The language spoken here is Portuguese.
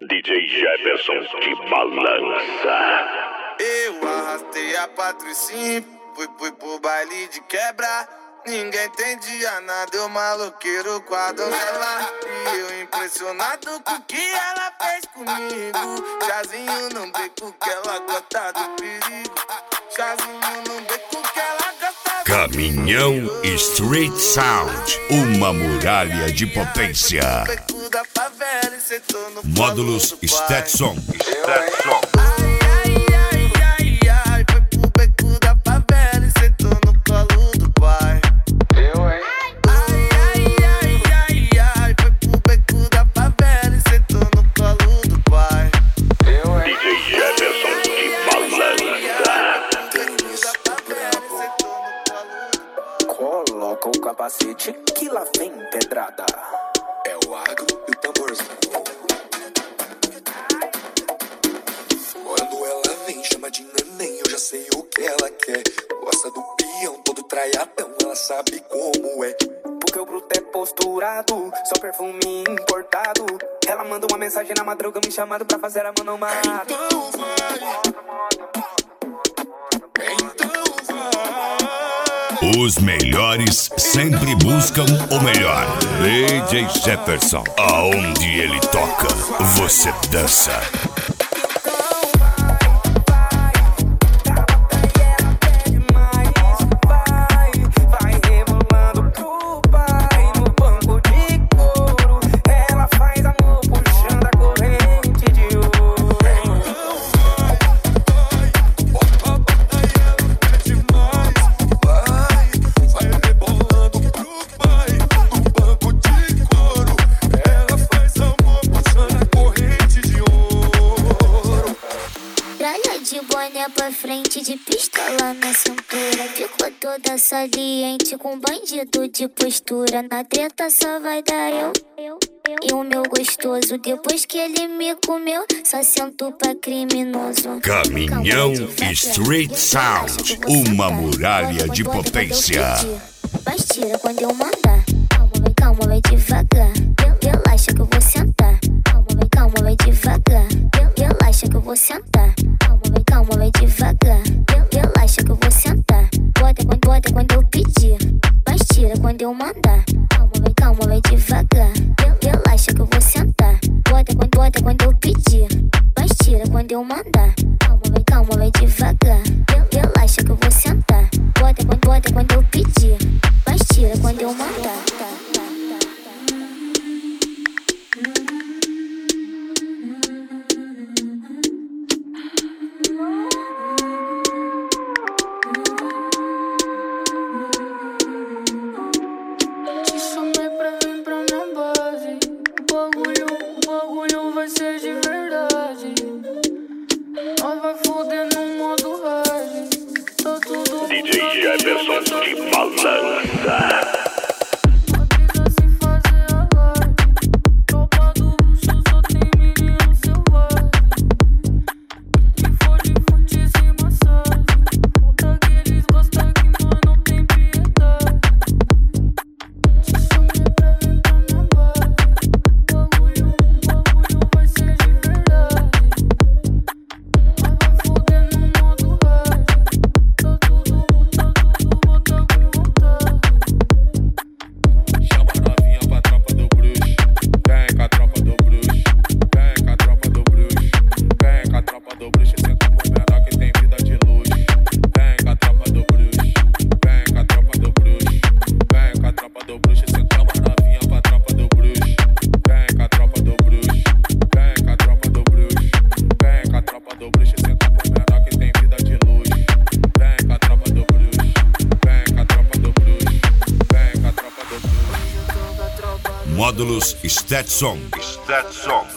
DJ Jefferson que balança. Eu arrastei a Patricinha, fui pro baile de quebra. Ninguém entendia nada, eu maloqueiro com a donzela. E eu impressionado com o que ela fez comigo. Chazinho no beco que ela gosta do perigo. Chazinho no beco que ela gosta do Caminhão Street Sound, uma muralha de potência. Módulos Stetson. Coloca o capacete que lá vem pedrada. É o agro e o tamborzinho. Quando ela vem, chama de neném, eu já sei o que ela quer. Gosta do peão, todo traiadão, ela sabe como é. Porque o bruto é posturado, só perfume importado. Ela manda uma mensagem na madruga me chamando pra fazer a manomada. Então vai. Os melhores sempre buscam o melhor. DJ Jefferson, aonde ele toca, você dança. De boné pra frente, de pistola na cintura. Ficou toda saliente com bandido de postura. Na treta só vai dar eu e o meu gostoso. Depois que ele me comeu, só sento pra criminoso. Caminhão Street Sound, uma muralha de potência. Mas tira quando eu mandar. Calma, vai devagar. Relaxa que eu vou sentar. Calma, vai devagar. Relaxa que eu vou sentar. Calma, vai devagar. Relaxa que eu vou sentar. Bota quando eu pedir. Mas tira quando eu mandar. Calma, vai devagar. Relaxa que eu vou sentar. Bota quando eu pedir. Mas tira quando eu mandar. Calma, vai devagar. Relaxa que eu vou sentar. Bota quando eu pedir. Mas tira quando eu mandar. DJ Jefferson que balança. Módulos Stetson.